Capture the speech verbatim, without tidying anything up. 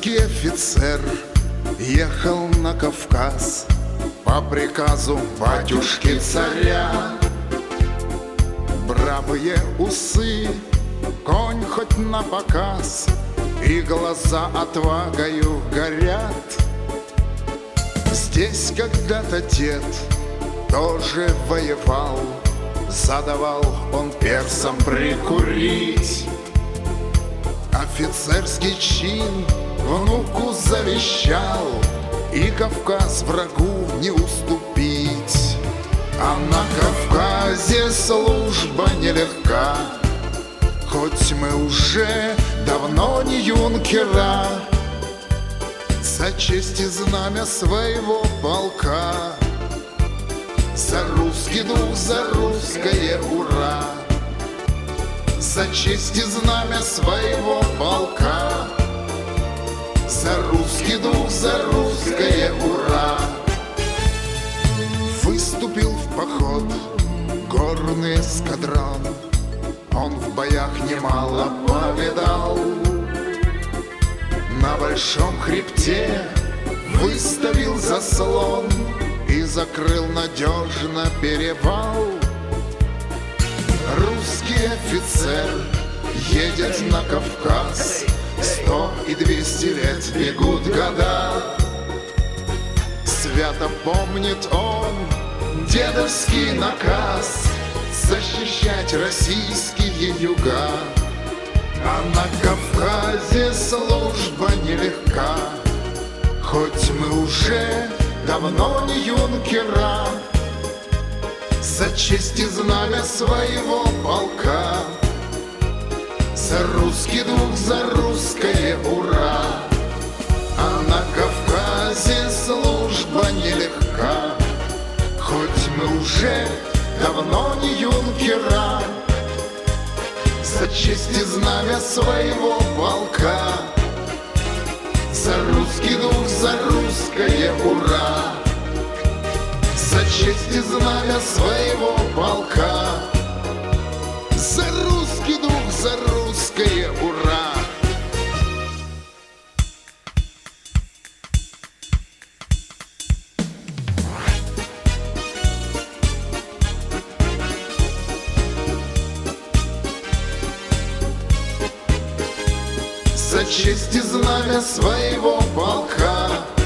Русский офицер ехал на Кавказ по приказу батюшки царя. Бравые усы, конь хоть на показ, и глаза отвагою горят. Здесь когда-то дед тоже воевал, задавал он персам прикурить. Офицерский чин внуку завещал, и Кавказ врагу не уступить. А на Кавказе служба нелегка, хоть мы уже давно не юнкера. За честь и знамя своего полка, за русский дух, за русское ура. За честь и знамя своего полка, за русский дух, за русское ура. Выступил в поход горный эскадрон, он в боях немало повидал. На большом хребте выставил заслон и закрыл надежно перевал. Русский офицер едет на Кавказ, сто и двести лет бегут года. Свято помнит он дедовский наказ защищать российские юга. А на Кавказе служба нелегка, хоть мы уже давно не юнкера. За честь и знамя своего полка, за русский дух, за русское ура. А на Кавказе служба нелегка, хоть мы уже давно не юнкера. За честь и знамя своего полка, за русский дух, за русское ура. За честь и знамя своего полка, за русский дух, за русское ура. За честь и знамя своего полка,